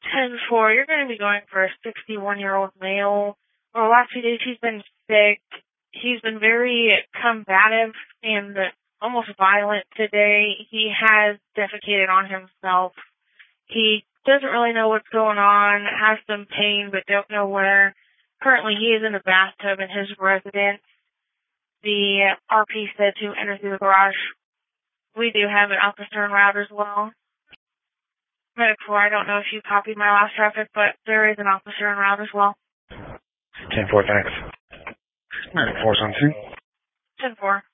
10-4, you're going to be going for a 61-year-old male. Well, the last few days he's been sick. He's been very combative and almost violent today. He has defecated on himself. He doesn't really know what's going on, has some pain, but don't know where. Currently, he is in the bathtub in his residence. The RP said to enter through the garage. We do have an officer en route as well. Medic 4, I don't know if you copied my last traffic, but there is an officer en route as well. 10-4, thanks. Medic 4's on scene. 10-4.